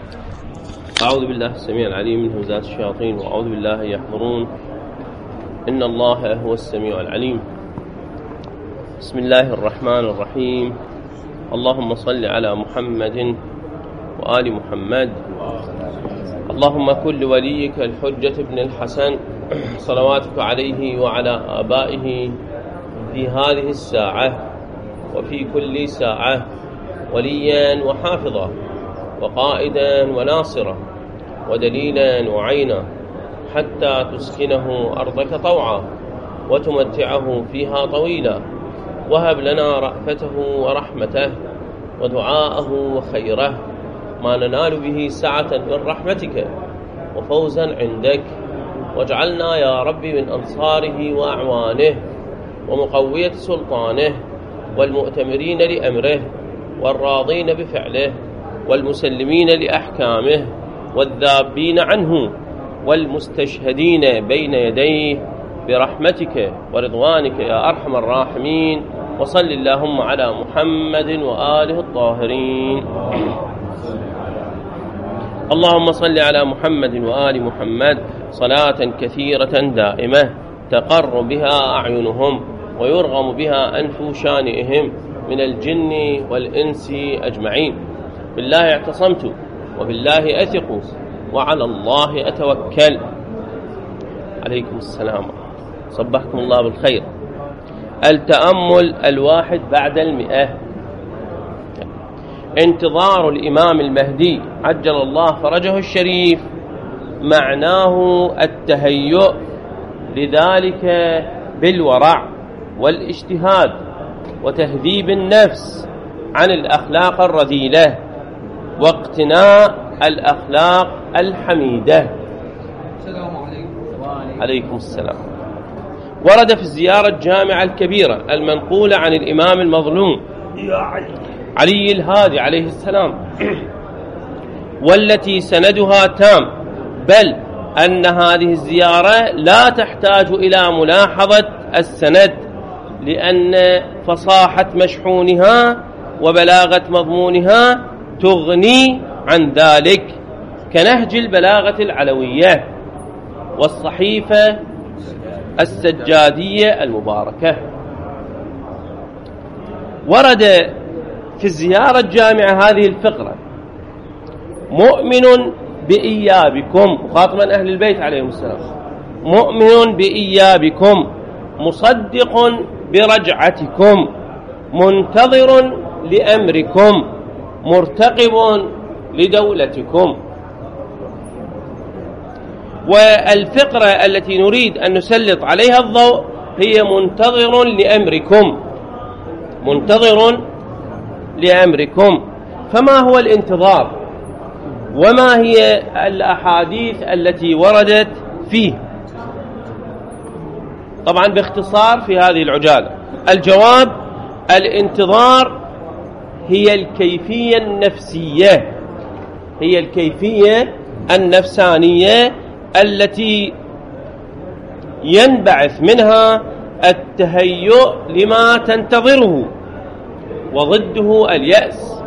أعوذ بالله السميع العليم من همزات الشياطين وأعوذ بالله أن يحضرون. إن الله هو السميع العليم. بسم الله الرحمن الرحيم. اللهم صل على محمد وآل محمد. اللهم كن لوليك الحجة بن الحسن صلواتك عليه وعلى آبائه في هذه الساعة وفي كل ساعة وليا وحافظا وقائدا وناصرا ودليلا وعينا حتى تسكنه أرضك طوعا وتمتعه فيها طويلا. وهب لنا رأفته ورحمته ودعاءه وخيره ما ننال به سعة من رحمتك وفوزا عندك. واجعلنا يا رب من أنصاره وأعوانه ومقوية سلطانه والمؤتمرين لأمره والراضين بفعله والمسلمين لأحكامه والذابين عنه والمستشهدين بين يديه برحمتك ورضوانك يا أرحم الراحمين. وصل اللهم على محمد وآله الطاهرين. اللهم صل على محمد وآل محمد صلاة كثيرة دائمة تقر بها أعينهم ويرغم بها أنف شانئهم من الجن والإنس أجمعين. بالله اعتصمت وبالله أثق وعلى الله أتوكل. عليكم السلام، صبحكم الله بالخير. التأمل 1 بعد 100. انتظار الإمام المهدي عجل الله فرجه الشريف معناه التهيؤ لذلك بالورع والاجتهاد وتهذيب النفس عن الأخلاق الرذيلة واقتناء الأخلاق الحميدة. السلام عليكم. عليكم السلام. ورد في الزيارة الجامعة الكبيرة المنقولة عن الإمام المظلوم علي الهادي عليه السلام والتي سندها تام، بل أن هذه الزيارة لا تحتاج إلى ملاحظة السند لأن فصاحة مشحونها وبلاغة مضمونها تغني عن ذلك كنهج البلاغة العلوية والصحيفة السجادية المباركة. ورد في الزيارة الجامعة هذه الفقرة: مؤمن بإيابكم، مخاطبا أهل البيت عليهم السلام، مؤمن بإيابكم مصدق برجعتكم منتظر لأمركم مرتقب لدولتكم. والفقرة التي نريد أن نسلط عليها الضوء هي منتظر لأمركم، منتظر لأمركم. فما هو الانتظار وما هي الأحاديث التي وردت فيه؟ طبعا باختصار في هذه العجالة الجواب: الانتظار هي الكيفية النفسية، هي الكيفية النفسانية التي ينبعث منها التهيؤ لما تنتظره وضده اليأس.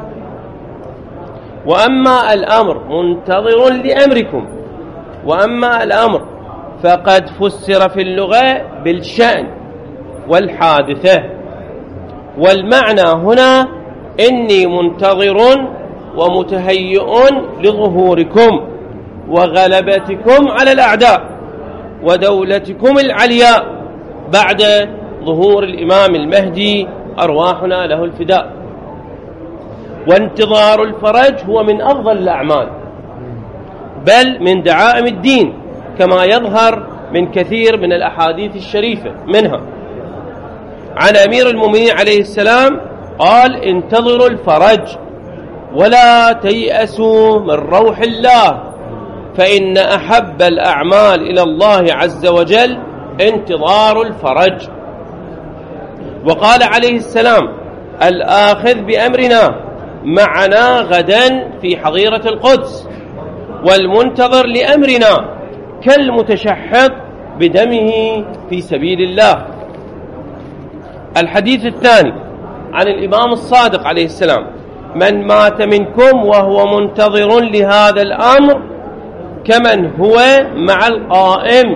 وأما الأمر منتظر لأمركم، وأما الأمر فقد فسر في اللغة بالشأن والحادثة، والمعنى هنا إني منتظر ومتهيئ لظهوركم وغلبتكم على الأعداء ودولتكم العلياء بعد ظهور الإمام المهدي أرواحنا له الفداء. وانتظار الفرج هو من أفضل الأعمال بل من دعائم الدين كما يظهر من كثير من الأحاديث الشريفة. منها عن أمير المؤمنين عليه السلام قال: انتظروا الفرج ولا تيأسوا من روح الله فإن أحب الأعمال إلى الله عز وجل انتظار الفرج. وقال عليه السلام: الآخذ بأمرنا معنا غدا في حظيرة القدس، والمنتظر لأمرنا كالمتشحط بدمه في سبيل الله. الحديث الثاني عن الإمام الصادق عليه السلام من مات منكم وهو منتظر لهذا الأمر كمن هو مع القائم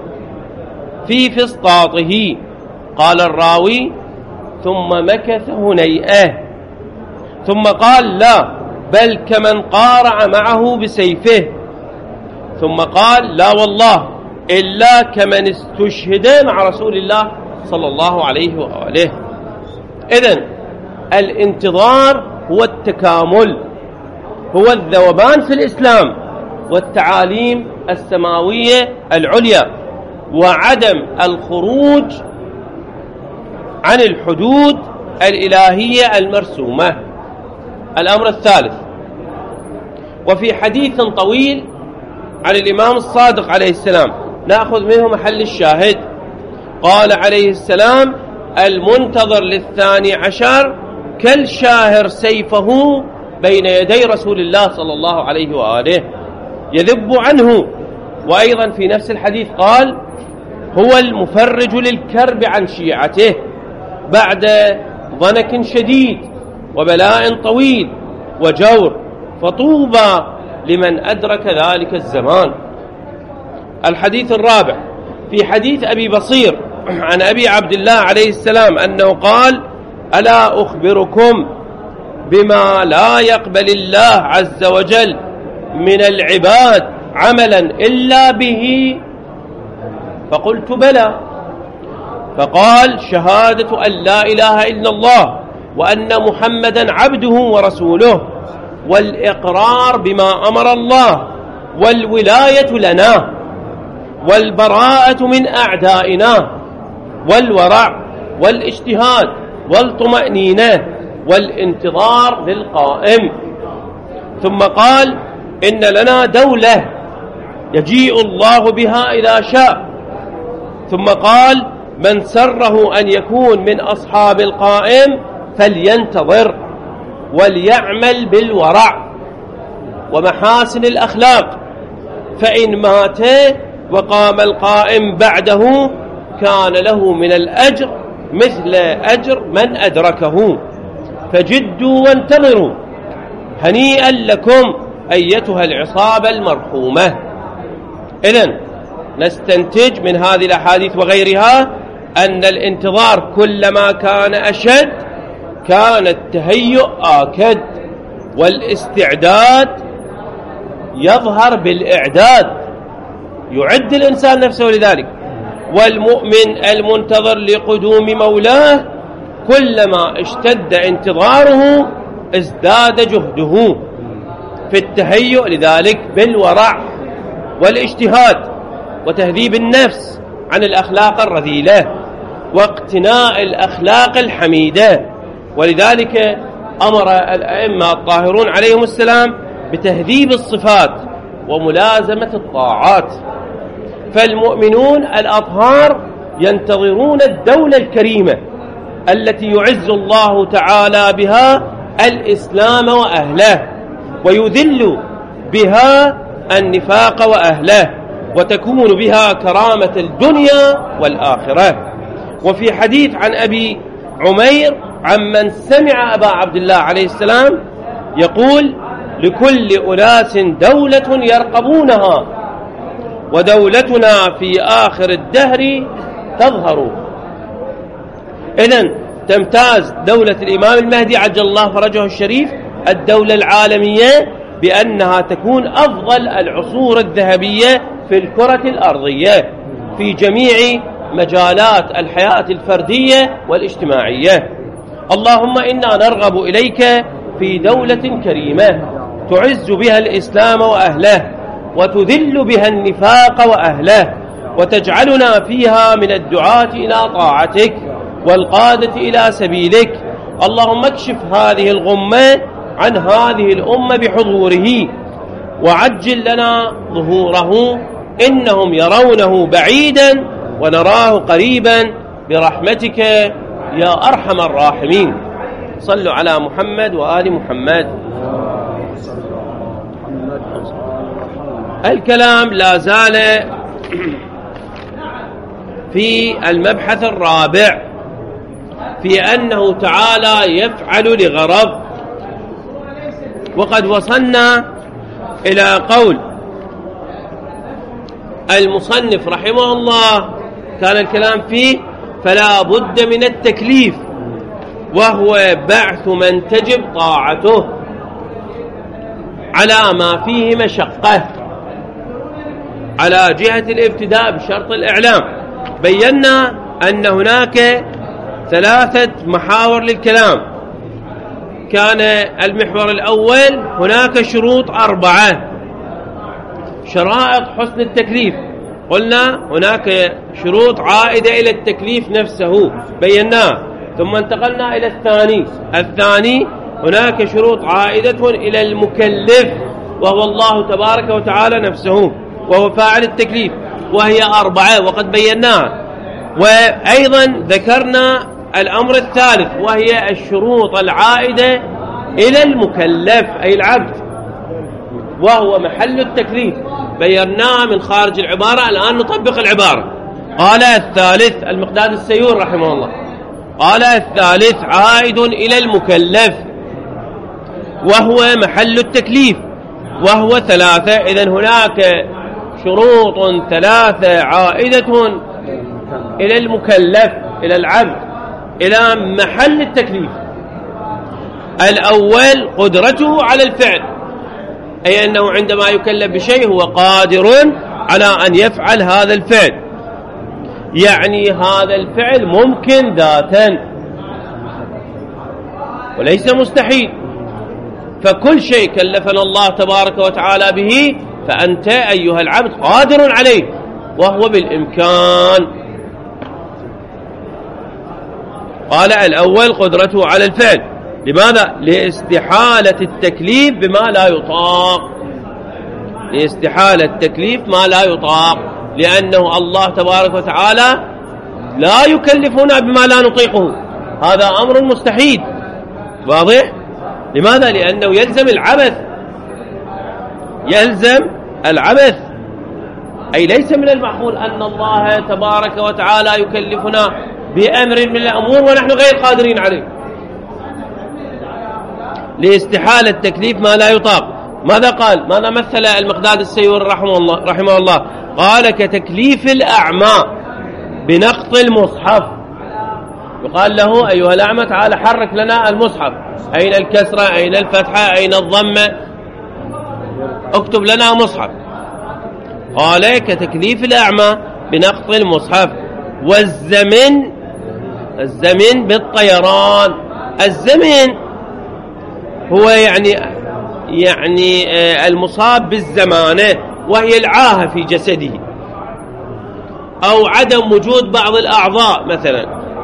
في فسطاطه. قال الراوي: ثم مكث هنيئة، ثم قال: لا، بل كمن قارع معه بسيفه، ثم قال: لا والله، إلا كمن استشهد مع رسول الله صلى الله عليه وآله. إذن الانتظار هو التكامل، هو الذوبان في الإسلام والتعاليم السماوية العليا، وعدم الخروج عن الحدود الإلهية المرسومة. الأمر الثالث، وفي حديث طويل عن الإمام الصادق عليه السلام نأخذ منه محل الشاهد. قال عليه السلام: المنتظر للثاني عشر كالشاهر سيفه بين يدي رسول الله صلى الله عليه وآله يذب عنه. وأيضا في نفس الحديث قال: هو المفرج للكرب عن شيعته بعد ضنك شديد وبلاء طويل وجور، فطوبى لمن أدرك ذلك الزمان. الحديث الرابع، في حديث أبي بصير عن أبي عبد الله عليه السلام أنه قال: ألا أخبركم بما لا يقبل الله عز وجل من العباد عملا إلا به؟ فقلت: بلى. فقال: شهادة أن لا إله إلا الله وأن محمدا عبده ورسوله، والإقرار بما أمر الله، والولاية لنا، والبراءة من أعدائنا، والورع، والاجتهاد، والطمأنينة، والانتظار للقائم. ثم قال: إن لنا دولة يجيء الله بها إذا شاء. ثم قال: من سره أن يكون من أصحاب القائم فلينتظر وليعمل بالورع ومحاسن الأخلاق، فإن مات وقام القائم بعده كان له من الأجر مثل أجر من أدركه، فجدوا وانتظروا، هنيئا لكم أيتها العصابة المرحومة. إذن نستنتج من هذه الأحاديث وغيرها أن الانتظار كلما كان أشد كان التهيؤ آكد، والاستعداد يظهر بالإعداد، يعد الإنسان نفسه لذلك. والمؤمن المنتظر لقدوم مولاه كلما اشتد انتظاره ازداد جهده في التهيؤ لذلك بالورع والاجتهاد وتهذيب النفس عن الأخلاق الرذيلة واقتناء الأخلاق الحميدة. ولذلك أمر الأئمة الطاهرون عليهم السلام بتهذيب الصفات وملازمة الطاعات. فالمؤمنون الأطهار ينتظرون الدولة الكريمة التي يعز الله تعالى بها الإسلام وأهله، ويذل بها النفاق وأهله، وتكون بها كرامة الدنيا والآخرة. وفي حديث عن أبي عمير عمن سمع أبا عبد الله عليه السلام يقول: لكل أناس دولة يرقبونها، ودولتنا في آخر الدهر تظهر. إذن تمتاز دولة الإمام المهدي عجل الله فرجه الشريف الدولة العالمية بأنها تكون أفضل العصور الذهبية في الكرة الأرضية في جميع مجالات الحياة الفردية والاجتماعية. اللهم إنا نرغب إليك في دولة كريمة تعز بها الإسلام وأهله، وتذل بها النفاق وأهله، وتجعلنا فيها من الدعاة إلى طاعتك والقادة إلى سبيلك. اللهم اكشف هذه الغمة عن هذه الأمة بحضوره، وعجل لنا ظهوره، إنهم يرونه بعيدا ونراه قريبا برحمتك يا أرحم الراحمين. صلوا على محمد وآل محمد. الكلام لا زال في المبحث الرابع في أنه تعالى يفعل لغرض، وقد وصلنا إلى قول المصنف رحمه الله كان الكلام فيه فلا بد من التكليف، وهو بعث من تجب طاعته على ما فيه مشقة على جهة الابتداء بشرط الإعلام. بينا أن هناك 3 محاور للكلام. كان المحور الأول هناك شروط 4 شرائط حسن التكليف. قلنا هناك شروط عائدة إلى التكليف نفسه بيناه، ثم انتقلنا إلى الثاني هناك شروط عائدة إلى المكلف وهو الله تبارك وتعالى نفسه وهو فاعل التكليف، وهي 4 وقد بيناها. وأيضا ذكرنا الأمر الثالث وهي الشروط العائدة إلى المكلف أي العبد وهو محل التكليف، بيناها من خارج العبارة. الآن نطبق العبارة. قال الثالث المقداد السيور رحمه الله قال الثالث عائد إلى المكلف وهو محل التكليف وهو 3. إذن هناك شروط 3 عائدة إلى المكلف إلى العبد إلى محل التكليف. الأول قدرته على الفعل، أي أنه عندما يكلف بشيء هو قادر على أن يفعل هذا الفعل، يعني هذا الفعل ممكن ذاتا وليس مستحيل. فكل شيء كلفنا الله تبارك وتعالى به فأنت أيها العبد قادر عليه وهو بالإمكان. قال الأول قدرته على الفعل. لماذا؟ لاستحالة التكليف بما لا يطاق، لاستحالة التكليف ما لا يطاق، لأنه الله تبارك وتعالى لا يكلفنا بما لا نطيقه، هذا أمر مستحيل. واضح؟ لماذا؟ لأنه يلزم العبث، أي ليس من المعقول أن الله تبارك وتعالى يكلفنا بأمر من الأمور ونحن غير قادرين عليه. لاستحالة التكليف ما لا يطاق. ماذا قال؟ ماذا مثل المقداد السيور رحمه الله؟ قال كتكليف الأعمى بنقط المصحف. يقال له أيها الأعمى تعال حرك لنا المصحف، أين الكسرة أين الفتحة أين الضمة، اكتب لنا مصحف. قال كتكليف الأعمى بنقط المصحف. والزمن بالطيران. الزمن هو يعني المصاب بالزمانة وهي العاهة في جسده أو عدم وجود بعض الأعضاء مثلا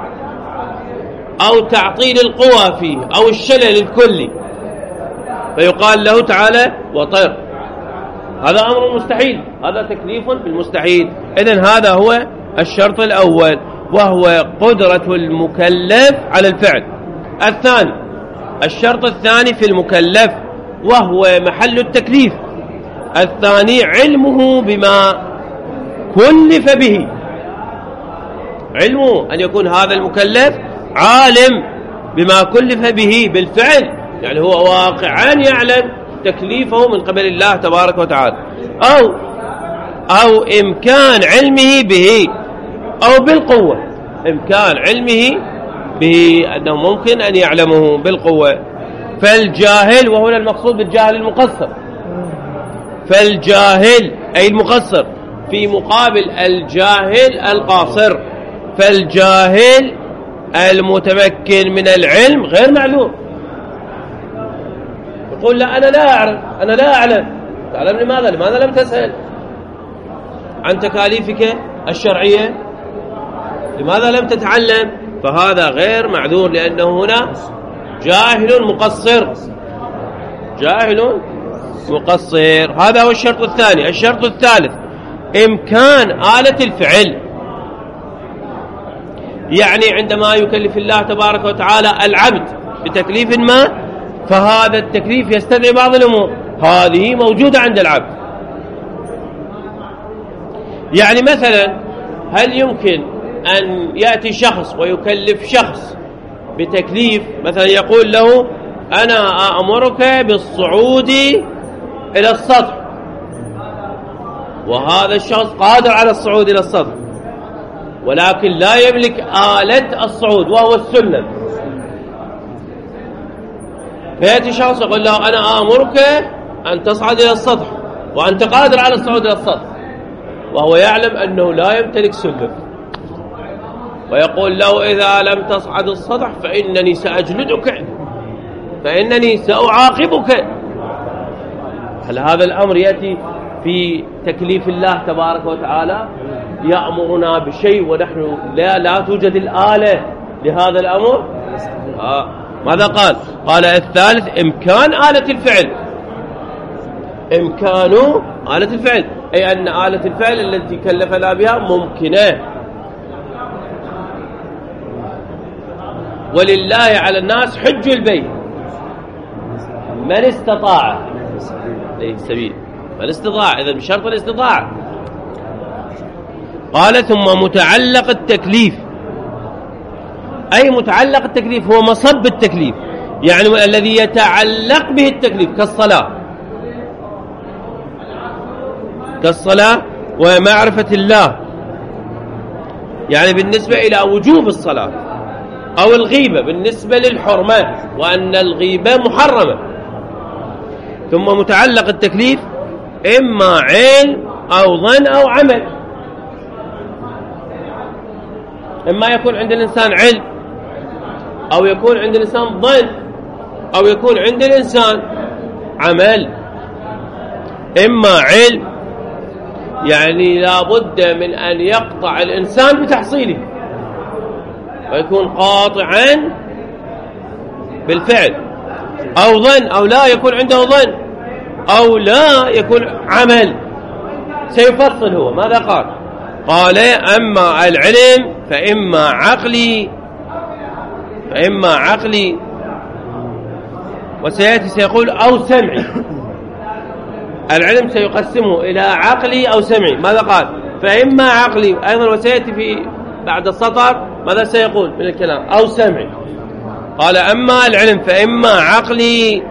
أو تعطيل القوى فيه أو الشلل الكلي، فيقال له تعالى وطير. هذا أمر مستحيل، هذا تكليف بالمستحيل. إذن هذا هو الشرط الأول وهو قدرة المكلف على الفعل. الشرط الثاني في المكلف وهو محل التكليف. الثاني علمه بما كلف به، علمه أن يكون هذا المكلف عالم بما كلف به بالفعل، يعني هو واقعا يعلم تكليفه من قبل الله تبارك وتعالى، أو إمكان علمه به أو بالقوة، إمكان علمه به أنه ممكن أن يعلمه بالقوة. فالجاهل، وهنا المقصود بالجاهل المقصر، فالجاهل أي المقصر في مقابل الجاهل القاصر. فالجاهل المتمكن من العلم غير معلوم، يقول لا أنا لا أعرف، أنا لا أعلم. تعلم لماذا لم تسأل عن تكاليفك الشرعية؟ لماذا لم تتعلم؟ فهذا غير معذور، لأنه هنا جاهل مقصر، جاهل مقصر. هذا هو الشرط الثاني. الشرط الثالث إمكان آلة الفعل، يعني عندما يكلف الله تبارك وتعالى العبد بتكليف ما، فهذا التكليف يستدعي بعض الأمور هذه موجودة عند العبد. يعني مثلا هل يمكن أن يأتي شخص ويكلف شخص بتكليف، مثلا يقول له أنا أأمرك بالصعود إلى السطح، وهذا الشخص قادر على الصعود إلى السطح ولكن لا يملك آلة الصعود وهو السلم، فيأتي شخص يقول له أنا آمرك أن تصعد إلى السطح وأنت قادر على الصعود إلى السطح، وهو يعلم أنه لا يمتلك سلم، ويقول له إذا لم تصعد السطح فإنني سأجلدك، فإنني سأعاقبك. هل هذا الأمر يأتي في تكليف الله تبارك وتعالى؟ يأمرنا بشيء ونحن لا توجد الآلة لهذا الأمر؟ ماذا قال؟ قال الثالث إمكان آلة الفعل، إمكان آلة الفعل، أي أن آلة الفعل التي كلفنا بها ممكنة. ولله على الناس حج البيت من استطاع إليه سبيل، من استطاع، إذا بشرط الاستطاعة. قال ثم متعلق التكليف، أي متعلق التكليف هو مصب التكليف، يعني الذي يتعلق به التكليف كالصلاة ومعرفة الله، يعني بالنسبة إلى وجوب الصلاة، أو الغيبة بالنسبة للحرمة وأن الغيبة محرمة. ثم متعلق التكليف إما علم أو ظن أو عمل، إما يكون عند الإنسان علم أو يكون عند الإنسان ظن أو يكون عند الإنسان عمل. إما علم يعني لا بد من أن يقطع الإنسان بتحصيله ويكون قاطعا بالفعل، أو ظن أو لا يكون عنده ظن، أو لا يكون عمل سيفصل هو. ماذا قال؟ قال أما العلم فإما عقلي وسيأتي سيقول أو سمعي. العلم سيقسمه إلى عقلي أو سمعي. ماذا قال؟ فإما عقلي أيضا، وسيأتي في بعد السطر ماذا سيقول من الكلام؟ أو سمعي. قال أما العلم فإما عقلي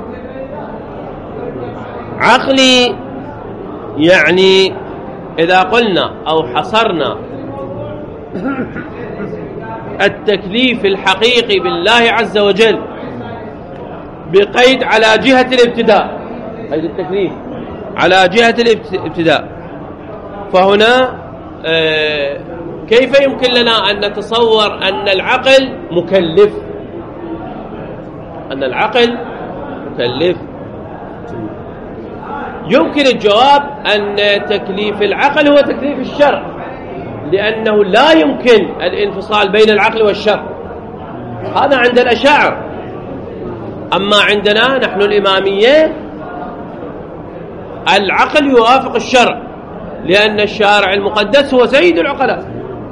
يعني إذا قلنا أو حصرنا التكليف الحقيقي بالله عز وجل بقيد على جهة الابتداء، قيد التكليف على جهة الابتداء، فهنا كيف يمكن لنا أن نتصور أن العقل مكلف؟ يمكن الجواب أن تكليف العقل هو تكليف الشرع، لأنه لا يمكن الانفصال بين العقل والشرع، هذا عند الأشاعرة. أما عندنا نحن الإمامية العقل يوافق الشرع، لأن الشارع المقدس هو سيد العقلاء.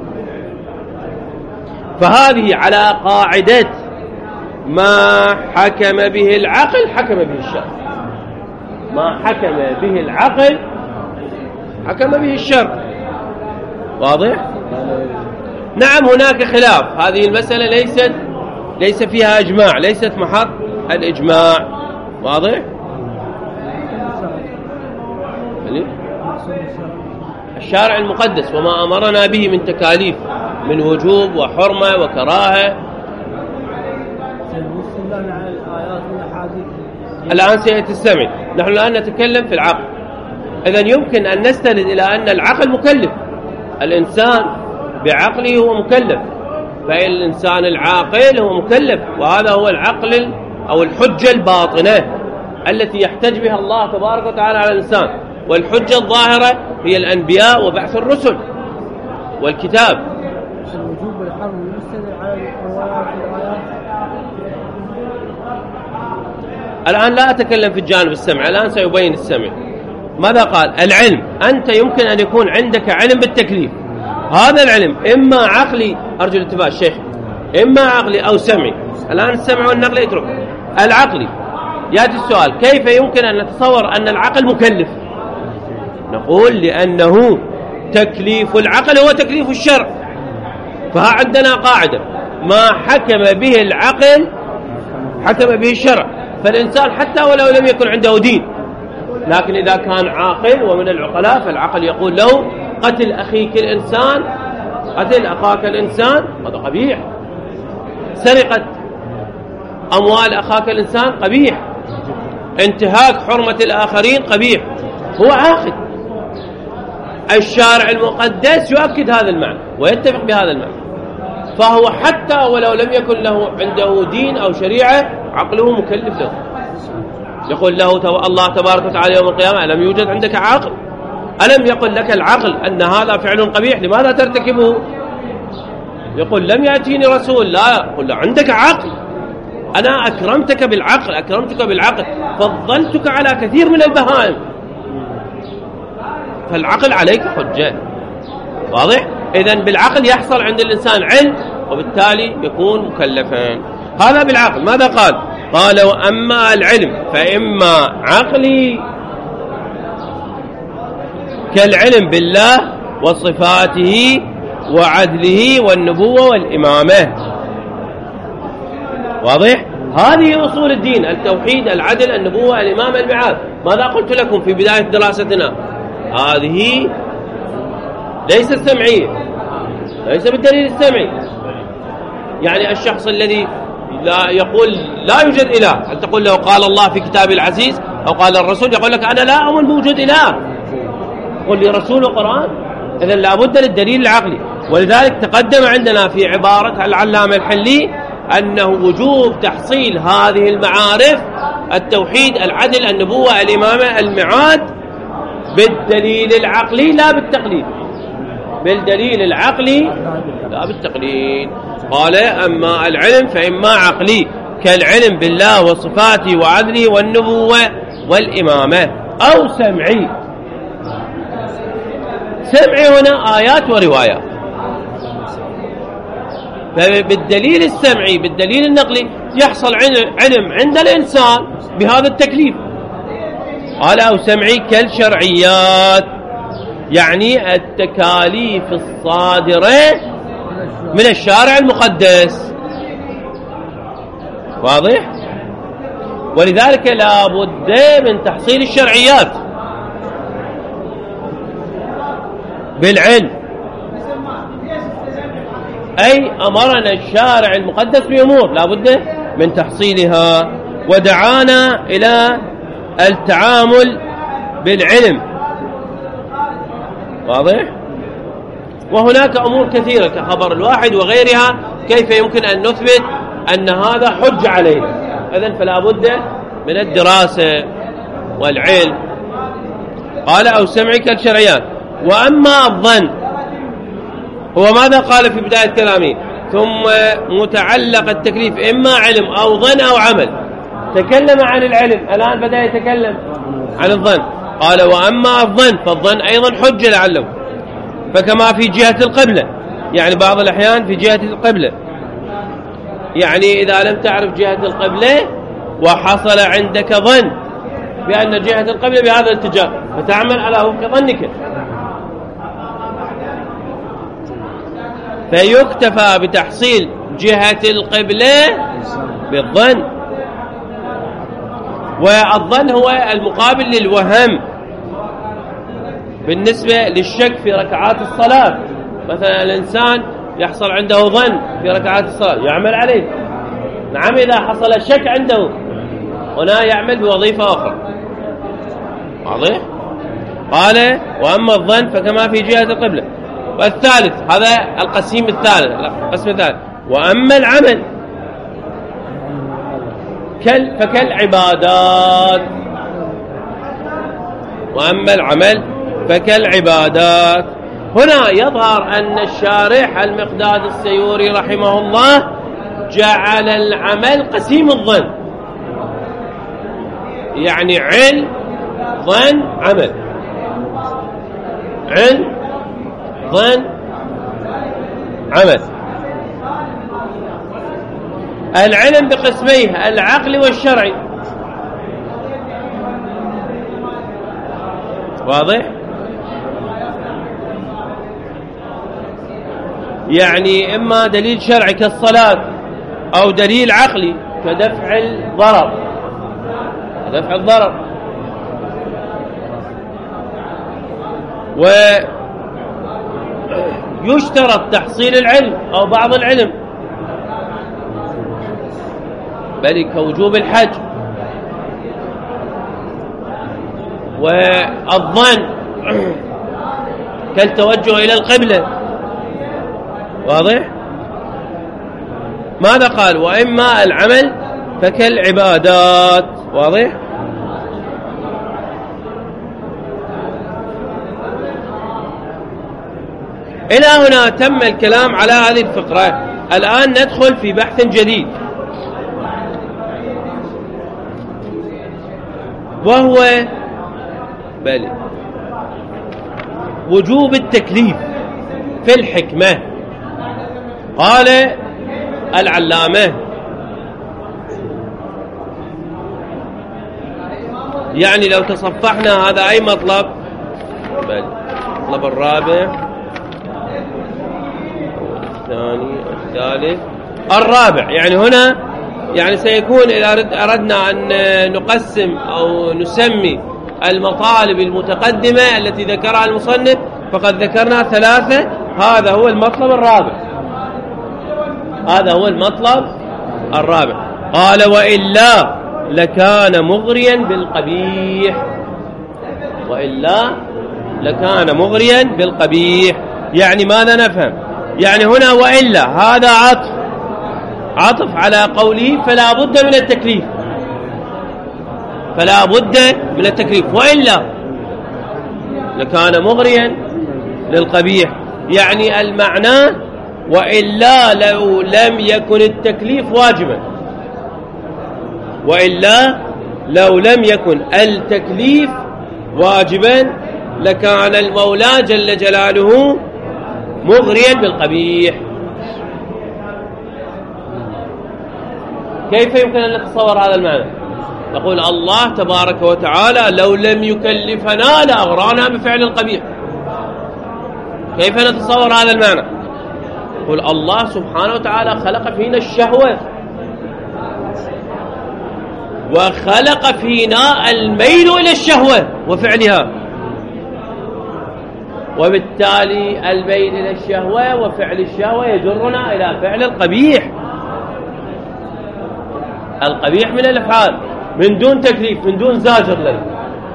فهذه على قاعدة ما حكم به العقل حكم به الشرع، ما حكم به العقل حكم به الشرع. واضح؟ نعم هناك خلاف، هذه المسألة ليس فيها إجماع، ليست محط الإجماع. واضح؟ الشارع المقدس وما أمرنا به من تكاليف من وجوب وحرمة وكراهة. الآن سيأتي السمع، نحن الآن نتكلم في العقل. إذن يمكن أن نستند إلى أن العقل مكلف، الإنسان بعقله هو مكلف، فالإنسان العاقل هو مكلف، وهذا هو العقل أو الحجة الباطنة التي يحتج بها الله تبارك وتعالى على الإنسان. والحجة الظاهرة هي الأنبياء وبعث الرسل والكتاب. الوجوب والحرم يستند على الروايات. الآن لا أتكلم في الجانب السمع، الآن سيبين السمع. ماذا قال؟ العلم، أنت يمكن أن يكون عندك علم بالتكليف، هذا العلم إما عقلي، أرجو الانتباه الشيخ، إما عقلي أو سمعي. الآن السمع والنقل اترك. العقلي يأتي السؤال كيف يمكن أن نتصور أن العقل مكلف؟ نقول لأنه تكليف العقل هو تكليف الشرع. فعندنا قاعدة ما حكم به العقل حكم به الشرع، فالإنسان حتى ولو لم يكن عنده دين، لكن إذا كان عاقل ومن العقلاء فالعقل يقول له قتل أخيك الإنسان، قتل أخاك الإنسان هذا قبيح، سرقة أموال أخاك الإنسان قبيح، انتهاك حرمة الآخرين قبيح. هو عاقل. الشارع المقدس يؤكد هذا المعنى ويتفق بهذا المعنى، فهو حتى ولو لم يكن له عنده دين أو شريعة عقله مكلف له. يقول له الله تبارك وتعالى يوم القيامة ألم يوجد عندك عقل؟ ألم يقل لك العقل أن هذا فعل قبيح لماذا ترتكبه؟ يقول لم يأتيني رسول، لا، يقول له عندك عقل، أنا أكرمتك بالعقل فضلتك على كثير من البهائم، فالعقل عليك حجة. واضح؟ إذن بالعقل يحصل عند الإنسان علم وبالتالي يكون مكلفا. هذا بالعقل. ماذا قال؟ قال وأما العلم فإما عقلي كالعلم بالله وصفاته وعدله والنبوة والإمامة. واضح؟ هذه أصول الدين: التوحيد، العدل، النبوة، الإمامة، الميعاد. ماذا قلت لكم في بداية دراستنا؟ هذه ليست سمعية، ليس بالدليل السمعي. يعني الشخص الذي لا يقول لا يوجد إله، هل تقول له قال الله في كتاب العزيز أو قال الرسول؟ يقول لك أنا لا أؤمن بوجود إله، قل لي رسول وقرآن. إذن لابد للدليل العقلي. ولذلك تقدم عندنا في عبارة العلامة الحلي أنه وجوب تحصيل هذه المعارف: التوحيد، العدل، النبوة، الإمامة، الميعاد، بالدليل العقلي لا بالتقليد. بالدليل العقلي لا بالتقليد. قال أما العلم فإما عقلي كالعلم بالله وصفاته وعدله والنبوة والإمامة، أو سمعي. سمعي هنا آيات وروايات. فبالدليل السمعي بالدليل النقلي يحصل علم عند الإنسان بهذا التكليف. قال أو سمعي كالشرعيات، يعني التكاليف الصادرة من الشارع المقدس. واضح؟ ولذلك لا بد من تحصيل الشرعيات بالعلم، أي أمرنا الشارع المقدس بأمور لا بد من تحصيلها، ودعانا إلى التعامل بالعلم. واضح؟ وهناك أمور كثيرة كخبر الواحد وغيرها كيف يمكن أن نثبت أن هذا حج علينا. إذن فلا بد من الدراسة والعلم. قال أو سمعي كالشرعيات. وأما الظن هو ماذا قال في بداية كلامه؟ ثم متعلق التكليف إما علم أو ظن أو عمل. تكلم عن العلم، الآن بدأ يتكلم عن الظن. قال وأما الظن فالظن أيضا حجة لعله، فكما في جهة القبلة، يعني بعض الأحيان في جهة القبلة، يعني إذا لم تعرف جهة القبلة وحصل عندك ظن بأن جهة القبلة بهذا الاتجاه فتعمل على وفق ظنك، فيكتفى بتحصيل جهة القبلة بالظن. والظن هو المقابل للوهم بالنسبة للشك في ركعات الصلاة. مثلا الإنسان يحصل عنده ظن في ركعات الصلاة يعمل عليه. نعم، إذا حصل شك عنده هنا يعمل بوظيفة أخرى. واضح؟ قال وأما الظن فكما في جهة القبلة. والثالث، هذا القسم الثالث، القسم الثالث. وأما العمل فكالعبادات. وأما العمل فكالعبادات. هنا يظهر أن الشارح المقداد السيوري رحمه الله جعل العمل قسيم الظن، يعني علم ظن عمل، علم ظن عمل. العلم بقسميه العقل والشرعي. واضح؟ يعني إما دليل شرعي كالصلاة أو دليل عقلي كدفع الضرر ودفع الضرر. ويشترط تحصيل العلم أو بعض العلم، بل كوجوب الحج والظن كالتوجه إلى القبلة. واضح؟ ماذا قال؟ وإما العمل فكالعبادات. واضح؟ إلى هنا تم الكلام على هذه الفقرة. الآن ندخل في بحث جديد، وهو وجوب التكليف في الحكمة. قال العلامة: يعني لو تصفحنا هذا أي مطلب، المطلب الرابع، الثاني، الثالث، الرابع، يعني هنا يعني سيكون إذا أردنا أن نقسم أو نسمي المطالب المتقدمة التي ذكرها المصنف فقد ذكرنا 3. هذا هو المطلب الرابع، هذا هو المطلب الرابع. قال: وإلا لكان مغريا بالقبيح. وإلا لكان مغريا بالقبيح. يعني ماذا نفهم؟ يعني هنا وإلا هذا عطف على قوله فلا بد من التكليف، فلا بد من التكليف، وإلا لكان مغريا للقبيح. يعني المعنى وإلا لو لم يكن التكليف واجبا، وإلا لو لم يكن التكليف واجبا لكان المولى جل جلاله مغريا بالقبيح. كيف يمكن أن نتصور هذا المعنى؟ نقول الله تبارك وتعالى لو لم يكلفنا لأغرانا بفعل القبيح. كيف نتصور هذا المعنى؟ نقول الله سبحانه وتعالى خلق فينا الشهوة، وخلق فينا الميل إلى الشهوة وفعلها، وبالتالي الميل إلى الشهوة وفعل الشهوة يجرنا إلى فعل القبيح. القبيح من الأفعال من دون تكليف، من دون زاجر لنا.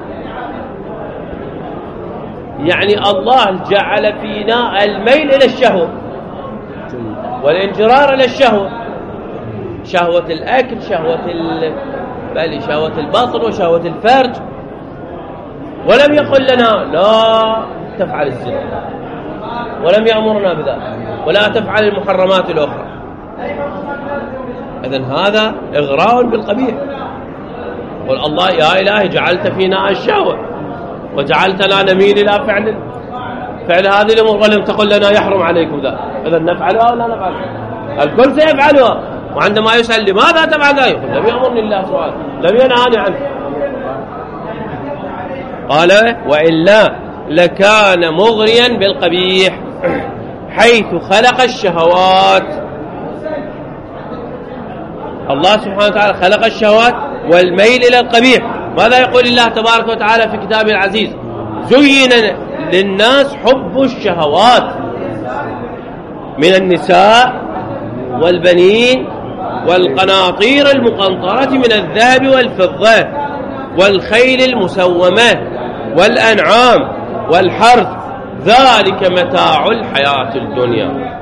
يعني الله جعل فينا الميل إلى الشهوة والانجرار إلى الشهوة، شهوة الأكل، شهوة البطن وشهوة الفرج، ولم يقل لنا لا تفعل الزنا، ولم يأمرنا بذلك، ولا تفعل المحرمات الأخرى. إذن هذا إغراء بالقبيح. قل الله يا إلهي جعلت فينا الشهوة وجعلتنا نميل إلى فعل هذه الأمور، ولم تقل لنا يحرم عليكم ذلك. إذن نفعلها ولا نفعلها؟ الكل سيفعلها. وعندما يسأل لماذا تفعل ذلك يقول لم يأمرني الله سبحانه، لم ينهاني عنه. قال: وإلا لكان مغريا بالقبيح حيث خلق الشهوات. الله سبحانه وتعالى خلق الشهوات والميل إلى القبيح. ماذا يقول الله تبارك وتعالى في كتابه العزيز؟ زين للناس حب الشهوات من النساء والبنين والقناطير المقنطرة من الذهب والفضة والخيل المسومة والأنعام والحرث، ذلك متاع الحياة الدنيا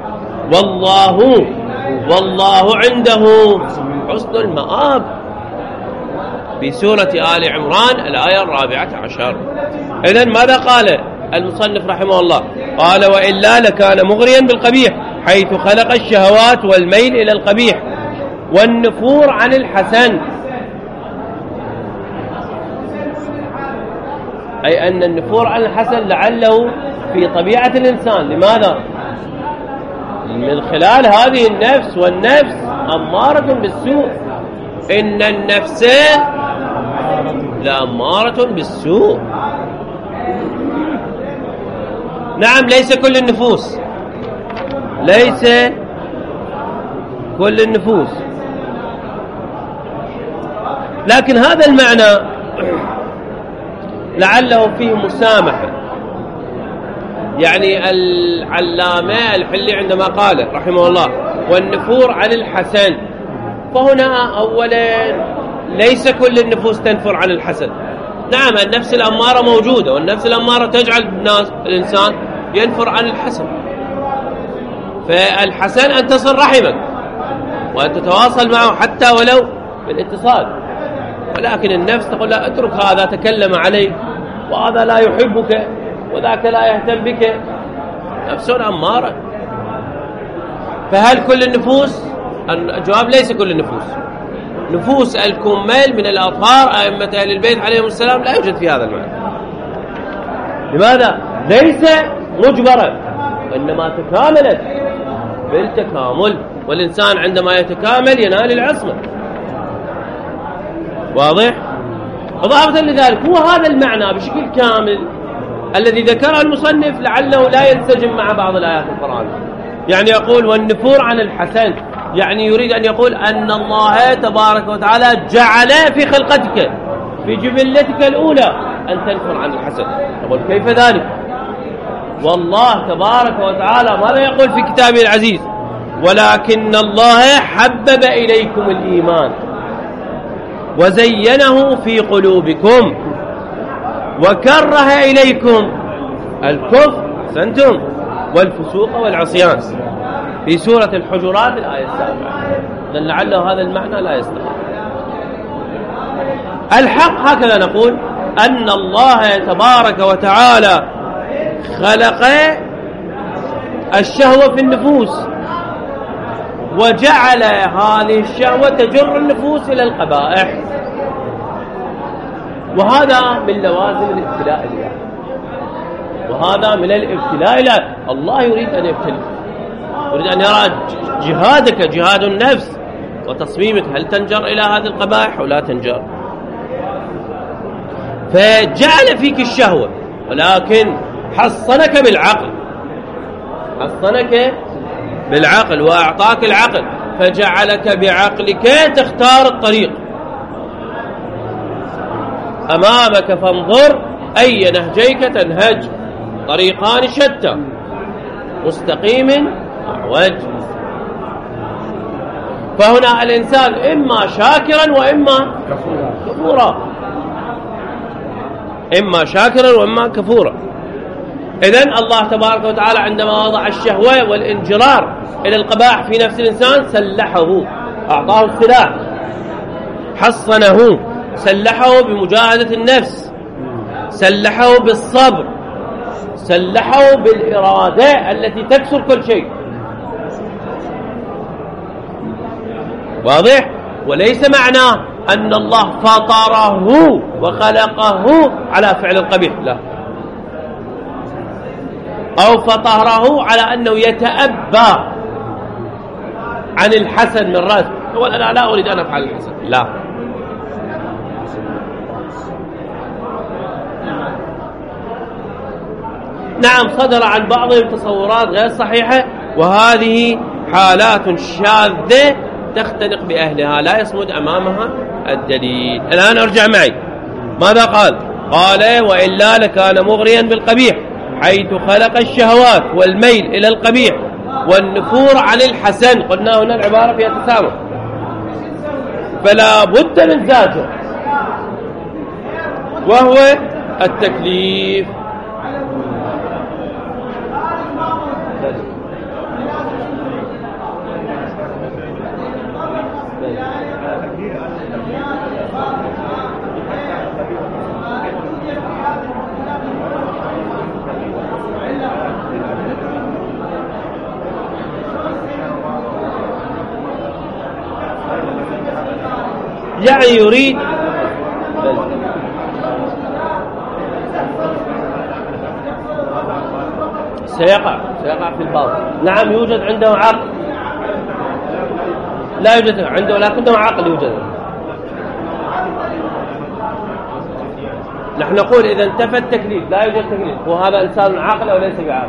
والله عنده حسن المآب. في سورة آل عمران الآية 14. إذن ماذا قال المصنف رحمه الله؟ قال: وإلا لكان مغريا بالقبيح حيث خلق الشهوات والميل إلى القبيح والنفور عن الحسن. أي أن النفور عن الحسن لعله في طبيعة الإنسان. لماذا؟ من خلال هذه النفس، والنفس أمارة بالسوء. إن النفس لأمارة بالسوء. نعم، ليس كل النفوس، ليس كل النفوس، لكن هذا المعنى لعله فيه مسامحة. يعني العلامة الحلي عندما قال رحمه الله والنفور عن الحسن، فهنا أولا ليس كل النفوس تنفر عن الحسن. نعم النفس الأمارة موجودة، والنفس الأمارة تجعل الإنسان ينفر عن الحسن. فالحسن أن تصل رحمك وأن تتواصل معه حتى ولو بالاتصال، ولكن النفس تقول لا اترك هذا تكلم عليك، وهذا لا يحبك، وذاك لا يهتم بك. نفس أمارة. فهل كل النفوس؟ الجواب ليس كل النفوس. نفوس الكمال من الأطهار أئمة أهل البيت عليهم السلام لا يوجد في هذا المعنى. لماذا؟ ليس مجبرا، إنما تكاملت بالتكامل، والإنسان عندما يتكامل ينال العصمة. واضح؟ إضافة لذلك هو هذا المعنى بشكل كامل الذي ذكره المصنف لعله لا ينسجم مع بعض الآيات القرآنية. يعني يقول والنفور عن الحسن، يعني يريد أن يقول أن الله تبارك وتعالى جعل في خلقتك في جبلتك الأولى أن تنفر عن الحسن. يقول كيف ذلك؟ والله تبارك وتعالى ماذا يقول في كتابه العزيز؟ ولكن الله حبب إليكم الإيمان وزينه في قلوبكم وكره إليكم الكفر سنتم والفسوق والعصيان في سورة الحجرات الآية 7. لعله هذا المعنى لا يستطيع. الحق هكذا نقول أن الله تبارك وتعالى خلق الشهوة في النفوس وجعل هذه الشهوة تجر النفوس إلى القبائح، وهذا من لوازم الابتلاء الإله، وهذا من الابتلاء الإله. الله يريد أن يبتلي، يريد أن يرى جهادك، جهاد النفس وتصميمك، هل تنجر إلى هذه القبائح أو لا تنجر. فجعل فيك الشهوة، ولكن حصنك بالعقل، حصنك بالعقل وأعطاك العقل، فجعلك بعقلك تختار الطريق أمامك، فانظر أي نهجيك تنهج، طريقان شتى مستقيم أعوج. فهنا الإنسان إما شاكرا وإما كفورا، إما شاكرا وإما كفورا. إذن الله تبارك وتعالى عندما وضع الشهوة والانجرار إلى القبائح في نفس الإنسان سلحه، أعطاه السلاح، حصنه، سلحه بمجاهدة النفس، سلحه بالصبر، سلحه بالإرادة التي تكسر كل شيء. واضح؟ وليس معناه أن الله فطره وخلقه على فعل القبيح، لا، أو فطره على أنه يتأبى عن الحسن من رأس، يقول أنا لا أريد أن أفعل الحسن، لا. نعم صدر عن بعضهم تصورات غير صحيحة، وهذه حالات شاذة تختنق بأهلها، لا يصمد أمامها الدليل. الآن ارجع معي، ماذا قال؟ قال وإلا لكان مغريا بالقبيح، حيث خلق الشهوات والميل إلى القبيح والنفور عن الحسن. قلنا هنا العبارة فيها تسامح، فلا بد من زاجر، وهو التكليف. يعني يريد سيقع في الباطل. نعم يوجد عنده عقل، لا يوجد عنده لكنه عقل يوجد. نحن نقول إذا انتفى التكليف لا يوجد تكليف، وهذا إنسان عاقل أو ليس بعاقل؟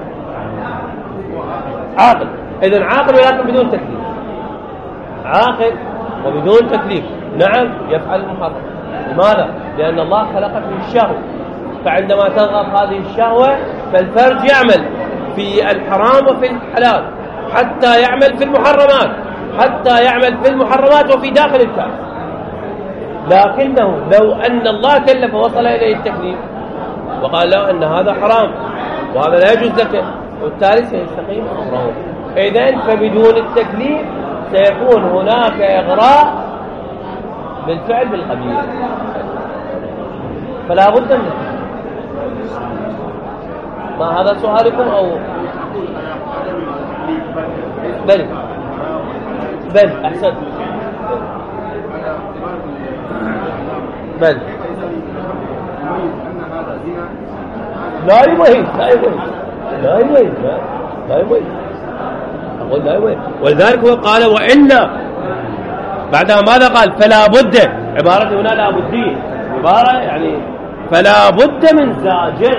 عاقل. إذن عاقل ولكن بدون تكليف، عاقل وبدون تكليف. نعم يفعل المحرم. لماذا؟ لأن الله خلق فيه الشهوة، فعندما تضغط هذه الشهوة فالفرج يعمل في الحرام وفي الحلال، حتى يعمل في المحرمات، حتى يعمل في المحرمات وفي داخل الكعبة. لكنه لو أن الله كلف وصل إليه التكليف وقال له أن هذا حرام وهذا لا يجوز لك، وبالتالي سيستقيم أمره. إذن فبدون التكليف سيكون هناك إغراء بالفعل بالقبيل، فلا بد من ما هذا سؤالكم أو بل أحسن بل لا يميز أقول لا يميز. ولذلك هو قال وإن بعدها ماذا قال؟ فلا بد، عبارة هنا لا بدية، عبارة يعني فلا بد من زاجر.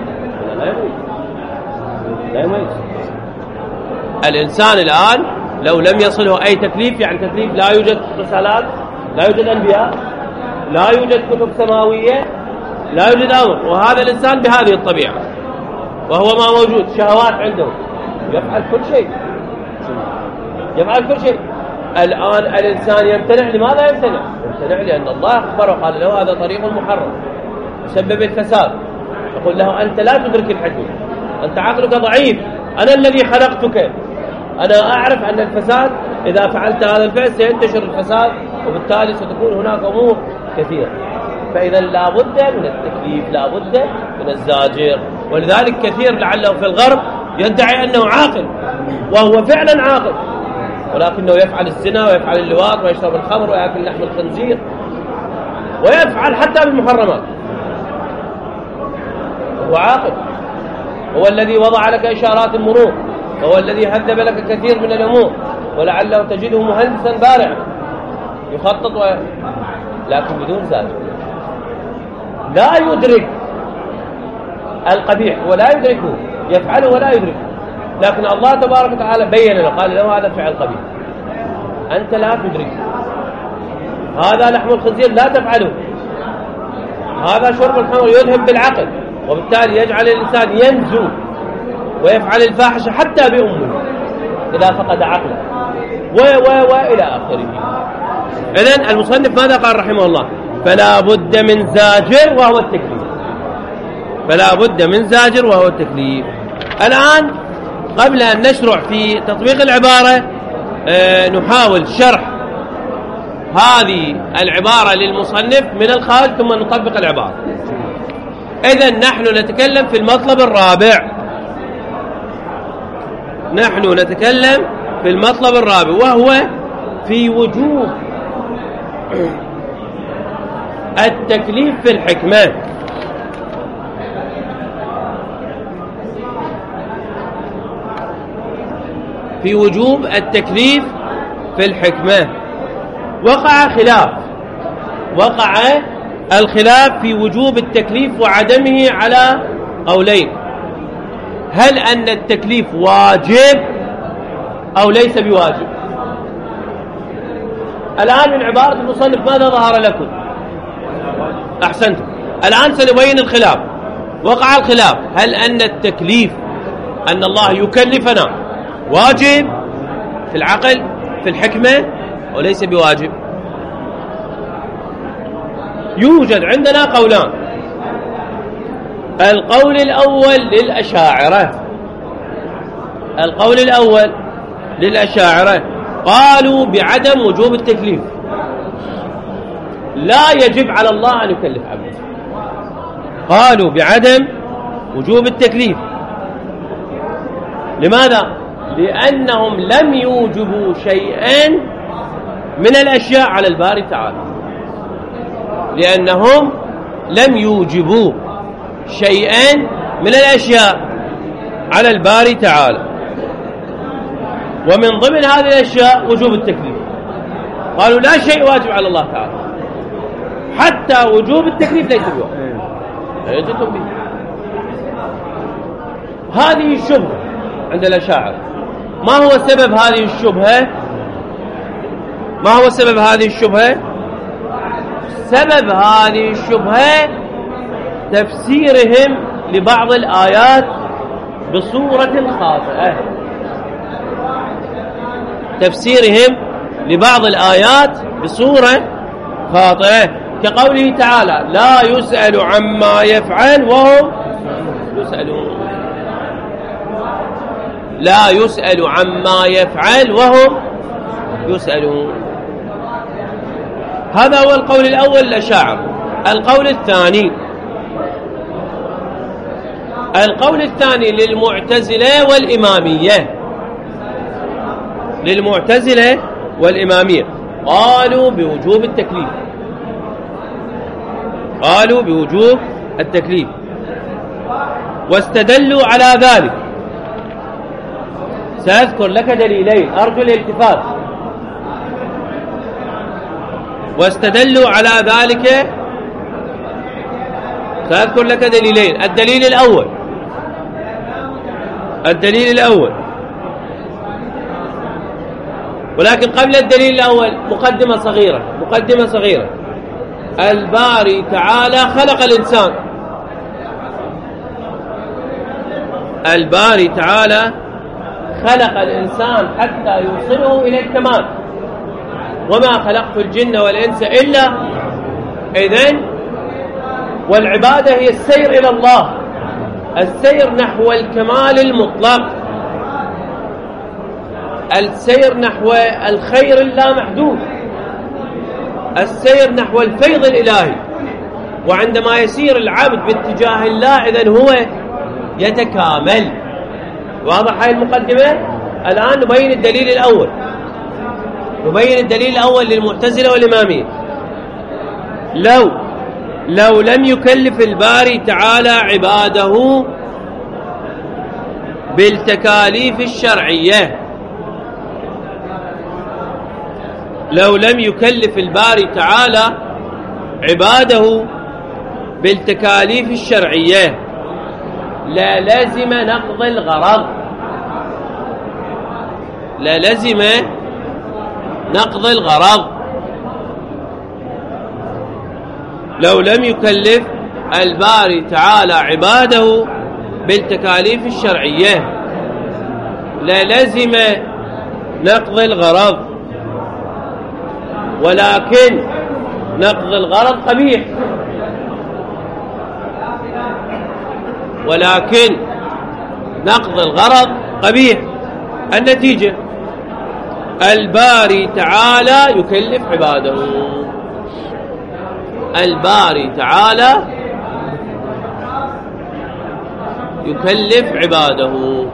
لا يميز. الإنسان الآن لو لم يصله أي تكليف، يعني تكليف لا يوجد رسالات، لا يوجد أنبياء، لا يوجد كتب سماوية، لا يوجد أمر، وهذا الإنسان بهذه الطبيعة وهو ما موجود، شهوات عنده، يفعل كل شيء، يفعل كل شيء. الآن الإنسان يمتنع. لماذا يمتنع؟ يمتنع لأن الله أخبره وقال له هذا طريق محرم يسبب الفساد. يقول له أنت لا تدرك الحدود، أنت عقلك ضعيف، أنا الذي خلقتك، أنا أعرف أن الفساد إذا فعلت هذا الفعل سينتشر الفساد، وبالتالي ستكون هناك أمور كثيرة. فإذا لا بد من التكليف، لا بد من الزاجر. ولذلك كثير لعله في الغرب يدعي أنه عاقل وهو فعلا عاقل، ولكنه يفعل الزنا ويفعل اللواط ويشرب الخمر ويأكل لحم الخنزير ويفعل حتى بالمحرمات. هو عاقل، هو الذي وضع لك إشارات المرور، هو الذي هذب لك كثير من الأمور، ولعله تجده مهندسا بارعا يخطط لكن بدون زاجر. لا يدرك القبيح ولا يدركه، يفعله ولا يدركه، لكن الله تبارك وتعالى بين له، قال له هذا فعل قبيح أنت لا تدركه، هذا لحم الخنزير لا تفعله، هذا شرب الخمر يذهب بالعقل، وبالتالي يجعل الإنسان ينزو ويفعل الفاحشة حتى بأمه إذا فقد عقله وإلى آخره. إذن المصنف ماذا قال رحمه الله؟ فلا بد من زاجر وهو التكليف، فلا بد من زاجر وهو التكليف. الآن قبل أن نشرع في تطبيق العبارة نحاول شرح هذه العبارة للمصنف من الخارج ثم نطبق العبارة. إذن نحن نتكلم في المطلب الرابع، نحن نتكلم في المطلب الرابع وهو في وجوب التكليف في الحكمة. في وجوب التكليف في الحكمة وقع الخلاف في وجوب التكليف وعدمه على قولين: هل أن التكليف واجب أو ليس بواجب؟ الآن من عبارة المصنف ماذا ظهر لكم؟ أحسنتم. الآن سنبين الخلاف. وقع الخلاف هل أن التكليف أن الله يكلفنا واجب في العقل في الحكمة وليس بواجب؟ يوجد عندنا قولان. القول الأول للأشاعرة قالوا بعدم وجوب التكليف، لا يجب على الله أن يكلف عبده. قالوا بعدم وجوب التكليف. لماذا؟ لأنهم لم يوجبوا شيئا من الأشياء على الباري تعالى، لأنهم لم يوجبوا شيئا من الأشياء على الباري تعالى، ومن ضمن هذه الأشياء وجوب التكليف. قالوا لا شيء واجب على الله تعالى، حتى وجوب التكليف ليس بواجب. أنتم به هذه الشبهة عند الأشاعرة. ما هو سبب هذه الشبهة؟ سبب هذه الشبهة تفسيرهم لبعض الآيات بصورة خاطئة. تفسيرهم لبعض الآيات بصورة خاطئة، كقوله تعالى: لا يسأل عما يفعل وهم يسألون. لا يسأل عما يفعل وهم يسألون. هذا هو القول الأول للأشاعرة. القول الثاني للمعتزلة والإمامية. للمعتزلة والإمامية قالوا بوجوب التكليف. قالوا بوجوب التكليف واستدلوا على ذلك. سأذكر لك دليلين أرجو الالتفات. واستدلوا على ذلك. سأذكر لك دليلين. الدليل الأول، ولكن قبل الدليل الأول مقدمة صغيرة. الباري تعالى خلق الإنسان. الباري تعالى خلق الإنسان حتى يوصله إلى الكمال. وما خلقت الجن والإنس إلا. إذن والعبادة هي السير إلى الله، السير نحو الكمال المطلق، السير نحو الخير اللامحدود، السير نحو الفيض الإلهي. وعندما يسير العبد باتجاه الله إذن هو يتكامل. واضح هاي المقدمة؟ الآن نبين الدليل الأول للمعتزلة والإمامية. لو لم يكلف الباري تعالى عباده بالتكاليف الشرعية، لو لم يكلف الباري تعالى عباده بالتكاليف الشرعية للزم نقض الغرض. للزم نقض الغرض. لو لم يكلف الباري تعالى عباده بالتكاليف الشرعية للزم نقض الغرض، ولكن نقض الغرض قبيح. ولكن نقض الغرض قبيح. النتيجة الباري تعالى يكلف عباده. الباري تعالى يكلف عباده.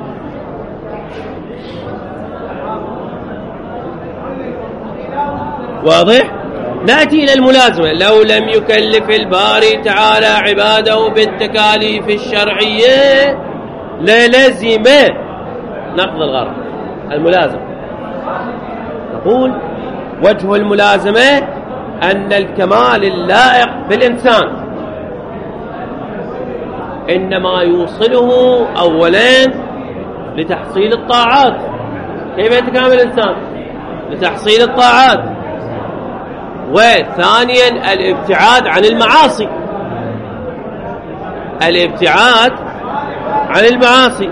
واضح؟ نأتي إلى الملازمة. لو لم يكلف الباري تعالى عباده بالتكاليف الشرعية للزم نقض الغرض. الملازمة نقول وجه الملازمة أن الكمال اللائق بالإنسان إنما يوصله أولا لتحصيل الطاعات. كيف يتكامل الإنسان؟ لتحصيل الطاعات. وثانيا الابتعاد عن المعاصي. الابتعاد عن المعاصي.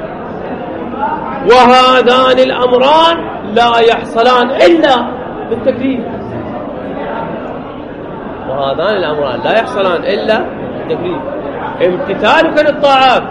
وهذان الأمران لا يحصلان إلا بالتكليف. وهذان الأمران لا يحصلان إلا بالتكليف. امتثالك للطاعات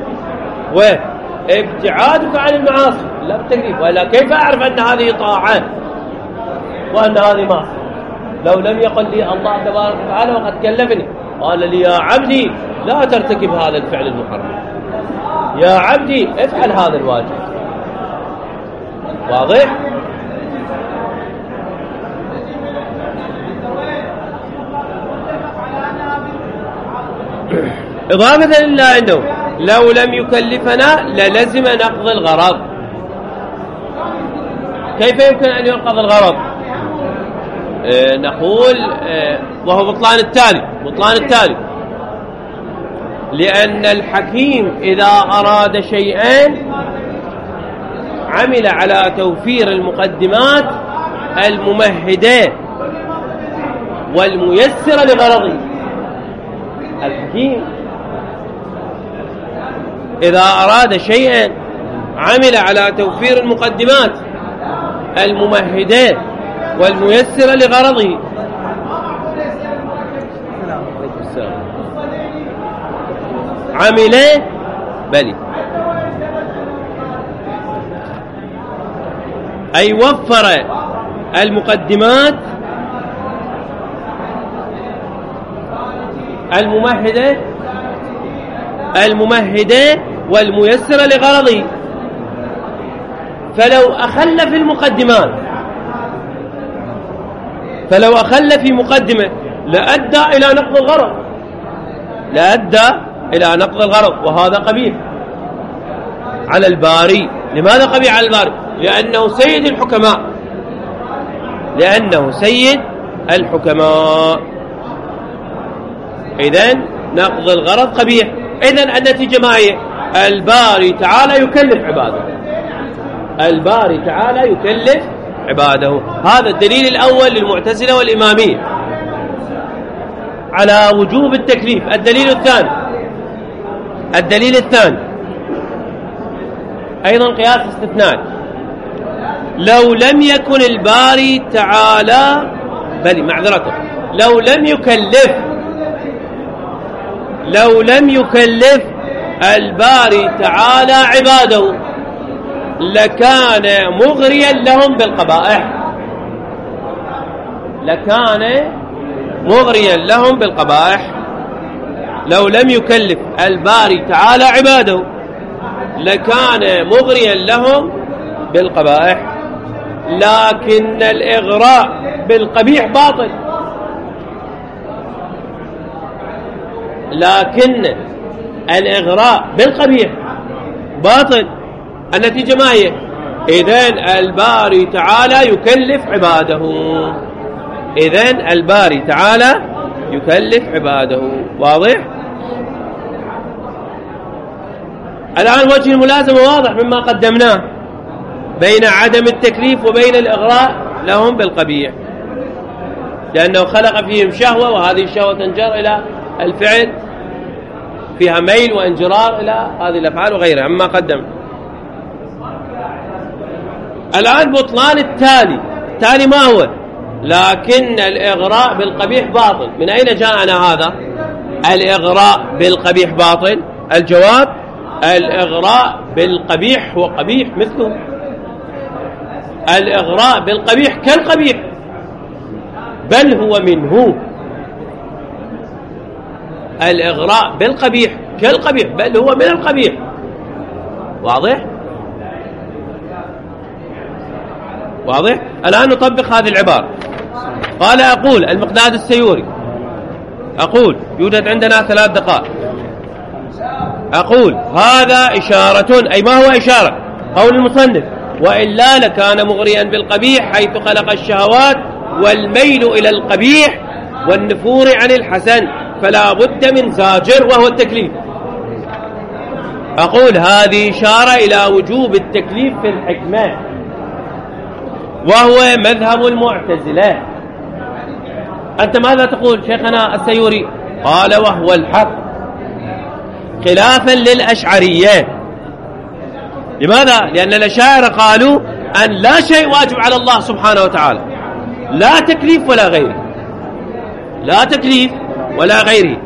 وابتعادك عن المعاصي لا بالتكليف. وإلا كيف أعرف أن هذه طاعة وأن هذه معصية؟ لو لم يقل لي الله تبارك وتعالى وقد كلفني قال لي يا عبدي لا ترتكب هذا الفعل المحرم، يا عبدي افعل هذا الواجب. واضح؟ إضافة لله عنده لو لم يكلفنا للزم نقض الغرض. كيف يمكن أن ينقض الغرض؟ نقول وهو بطلان التالي. لأن الحكيم إذا أراد شيئا عمل على توفير المقدمات الممهدة والميسرة لغرضه. الحكيم إذا أراد شيئا عمل على توفير المقدمات الممهدة والميسرة لغرضه. عمل بلي أي وفر المقدمات الممهدة والميسرة لغرضه. فلو أخل في مقدمة لأدى إلى نقض الغرض، وهذا قبيح على الباري. لماذا قبيح على الباري؟ لأنه سيد الحكماء. إذن نقض الغرض قبيح. إذن النتيجة ما هي؟ الباري تعالى يكلف عباده. هذا الدليل الأول للمعتزلة والإمامية على وجوب التكليف. الدليل الثاني أيضا قياس استثناء. لو لم يكن الباري تعالى لو لم يكلف الباري تعالى عباده لكان مغريا لهم بالقبائح. لو لم يكلف الباري تعالى عباده لكان مغريا لهم بالقبائح. لكن الإغراء بالقبيح باطل. النتيجة ما هي؟ إذن الباري تعالى يكلف عباده. واضح؟ الآن وجه الملازمة واضح مما قدمناه بين عدم التكليف وبين الإغراء لهم بالقبيح، لأنه خلق فيهم شهوة، وهذه الشهوة تنجر إلى الفعل، فيها ميل وانجرار إلى هذه الأفعال وغيرها مما قدم. الآن بطلان التالي ما هو؟ لكن الإغراء بالقبيح باطل. من أين جاءنا هذا؟ الإغراء بالقبيح باطل. الجواب: الإغراء بالقبيح وقبيح مثله. الإغراء بالقبيح كالقبيح، بل هو منه. الإغراء بالقبيح كالقبيح، بل هو من القبيح. واضح؟ الآن نطبق هذه العبارة. قال أقول المقداد السيوري، يوجد عندنا 3 دقائق. أقول هذا إشارة، أي ما هو إشارة؟ قول المصنف: وإلا لكان مغريا بالقبيح حيث خلق الشهوات والميل إلى القبيح والنفور عن الحسن، فلا بد من زاجر وهو التكليف. أقول هذه إشارة إلى وجوب التكليف في الحكمة، وهو مذهب المعتزلة. أنت ماذا تقول شيخنا السيوري؟ قال: وهو الحق، خلافا للأشعرية. لماذا؟ لأن الأشاعرة قالوا أن لا شيء واجب على الله سبحانه وتعالى، لا تكليف ولا غيره.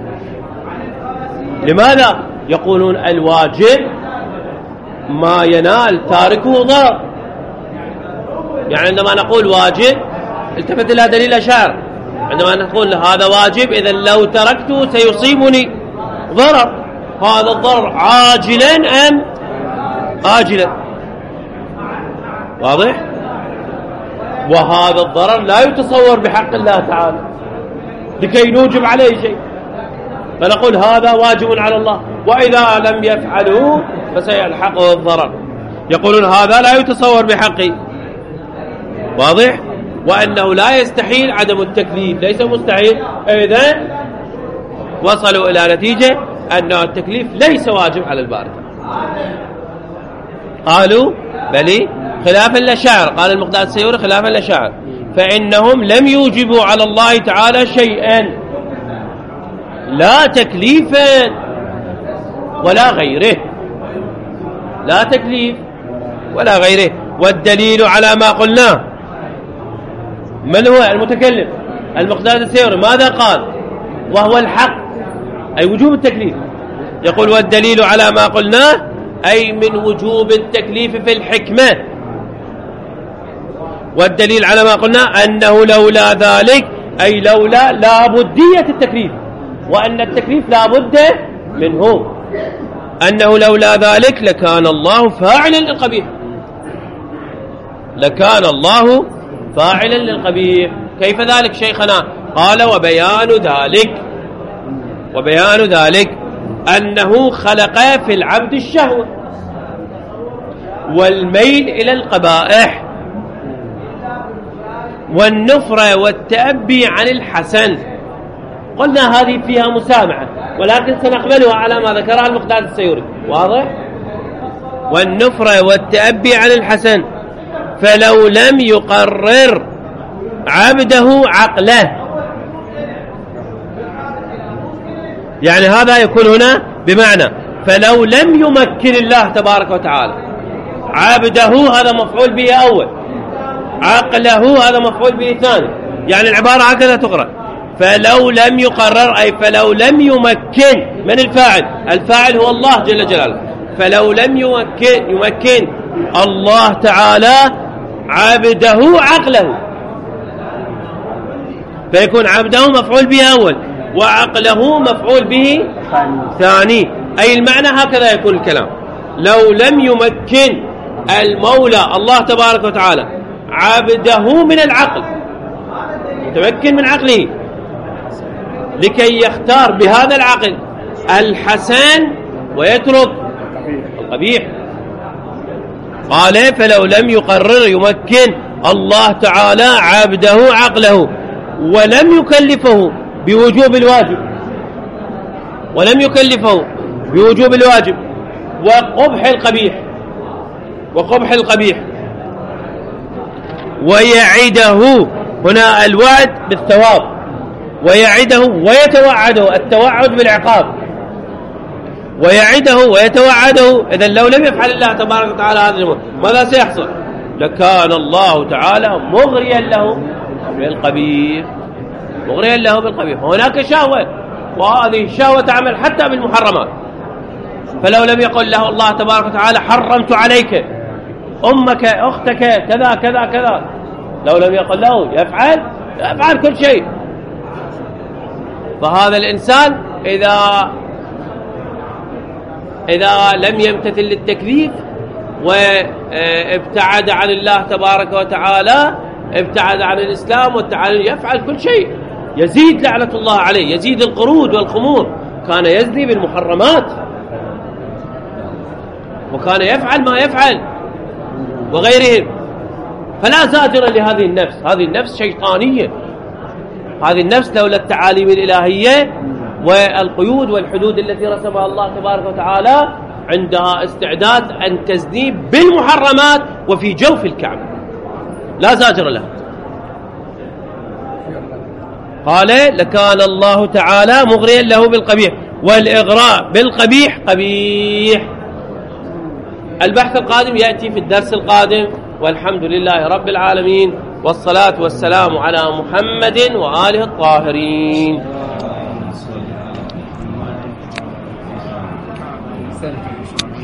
لماذا؟ يقولون الواجب ما ينال تاركه ضرر. يعني عندما نقول واجب التفت إلى دليل الأشاعرة، عندما نقول هذا واجب إذا لو تركته سيصيبني ضرر، هذا الضرر عاجلا أم آجلا؟ واضح؟ وهذا الضرر لا يتصور بحق الله تعالى لكي نوجب عليه شيء، فنقول هذا واجب على الله، وإذا لم يفعله فسيلحقه الضرر. يقولون هذا لا يتصور بحقه. واضح؟ وأنه لا يستحيل عدم التكليف، ليس مستحيل. إذن وصلوا إلى نتيجة أن التكليف ليس واجب على الباري. قالوا بلي خلافا للأشاعرة. قال المقداد السيوري خلافا للأشاعرة، فإنهم لم يوجبوا على الله تعالى شيئا، لا تكليفا ولا غيره. لا تكليف ولا غيره. والدليل على ما قلناه، من هو المتكلم؟ المقداد السيوري. ماذا قال؟ وهو الحق، أي وجوب التكليف. يقول والدليل على ما قلناه أي من وجوب التكليف في الحكمة. والدليل على ما قلنا أنه لولا ذلك، أي لولا لابدية التكليف، وأن التكليف لابد منه، أنه لولا ذلك لكان الله فاعلا للقبيح، لكان الله فاعلا للقبيح. كيف ذلك شيخنا؟ قال وبيان ذلك أنه خلق في العبد الشهوة والميل إلى القبائح والنفرة والتأبي عن الحسن. قلنا هذه فيها مسامحة، ولكن سنقبلها على ما ذكرها المقداد السيوري. واضح؟ والنفرة والتأبي عن الحسن، فلو لم يقرر عبده عقله، يعني هذا يكون هنا بمعنى فلو لم يمكن الله تبارك وتعالى عبده، هذا مفعول به أول، عقله هذا مفعول به ثاني، يعني العبارة هكذا تقرأ فلو لم يقرر، أي فلو لم يمكن من الفاعل هو الله جل جلاله، فلو لم يمكن الله تعالى عبده عقله، فيكون عبده مفعول به أول وعقله مفعول به ثاني. أي المعنى هكذا يكون الكلام. لو لم يمكن المولى الله تبارك وتعالى عبده من العقل، يتمكن من عقله لكي يختار بهذا العقل الحسن ويترك القبيح، قال فلو لم يقرر يمكن الله تعالى عبده عقله ولم يكلفه بوجوب الواجب، وقبح القبيح ويعده، هنا الوعد بالثواب، ويعده ويتوعده، التوعد بالعقاب، ويعده ويتوعده. إذن لو لم يفعل الله تبارك وتعالى هذا الأمر ماذا سيحصل؟ لكان الله تعالى مغريا له بالقبيح، هناك شهوة، وهذه الشهوة تعمل حتى بالمحرمات. فلو لم يقل له الله تبارك وتعالى حرمت عليك أمك أختك كذا كذا كذا، لو لم يقل له يفعل كل شيء. فهذا الإنسان إذا لم يمتثل للتكليف وابتعد عن الله تبارك وتعالى، ابتعد عن الإسلام يفعل كل شيء، يزيد لعنة الله عليه، يزيد القرود والخمور، كان يزني بالمحرمات، وكان يفعل ما يفعل وغيرهم. فلا زاجر لهذه النفس، هذه النفس شيطانية، هذه النفس لولا التعاليم الإلهية والقيود والحدود التي رسمها الله تبارك وتعالى عندها استعداد أن تزني بالمحرمات وفي جوف الكعبة، لا زاجر لها. قال لكان الله تعالى مغريا له بالقبيح، والإغراء بالقبيح قبيح. البحث القادم يأتي في الدرس القادم، والحمد لله رب العالمين، والصلاة والسلام على محمد وآله الطاهرين.